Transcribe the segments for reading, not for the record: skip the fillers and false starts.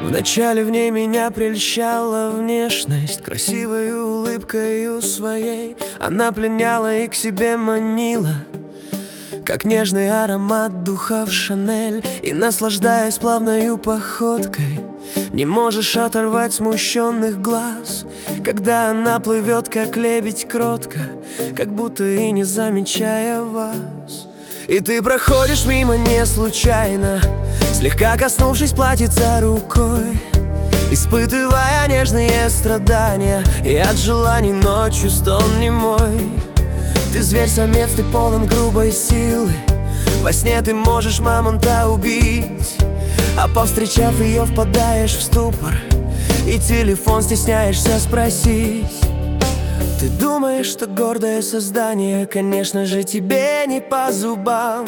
Вначале в ней меня прельщала внешность, красивой улыбкой своей она пленяла и к себе манила, как нежный аромат духов Шанель. И, наслаждаясь плавною походкой, не можешь оторвать смущенных глаз, когда она плывет, как лебедь, кротко, как будто и не замечая вас. И ты проходишь мимо не случайно, слегка коснувшись платьица рукой, испытывая нежные страдания, и от желаний ночью стон немой. Ты зверь-самец, ты полон грубой силы, во сне ты можешь мамонта убить, а повстречав ее, впадаешь в ступор, и телефон стесняешься спросить. Ты думаешь, что гордое создание, конечно же, тебе не по зубам.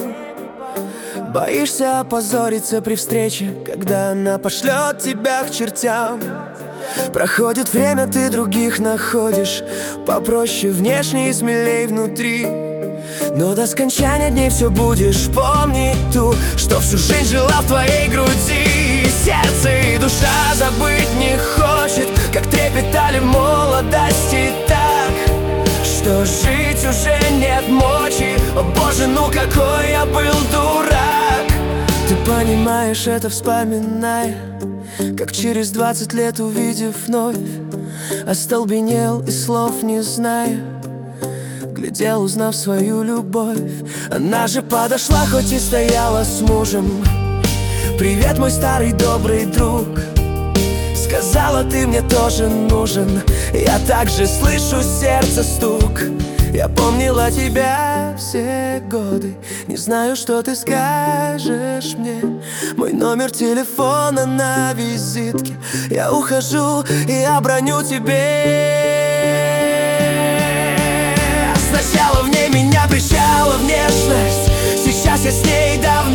Боишься опозориться при встрече, когда она пошлет тебя к чертям. Проходит время, ты других находишь попроще внешне и смелей внутри, но до скончания дней все будешь помнить ту, что всю жизнь жила в твоей груди. И сердце и душа забыть не хочет, как трепетали в молодости так, что жить уже нет мочи. О боже, ну какой я был дурак. Ты понимаешь это, вспоминая, как через 20 лет, увидев вновь, остолбенел и слов не зная, глядел, узнав свою любовь. Она же подошла, хоть и стояла с мужем. Привет, мой старый добрый друг, сказала, ты мне тоже нужен. Я также слышу сердце стук. Я помнила тебя все годы, не знаю, что ты скажешь мне. Мой номер телефона на визитке. Я ухожу и оброню тебе. Сначала в ней меня прельщала внешность, сейчас я с ней давно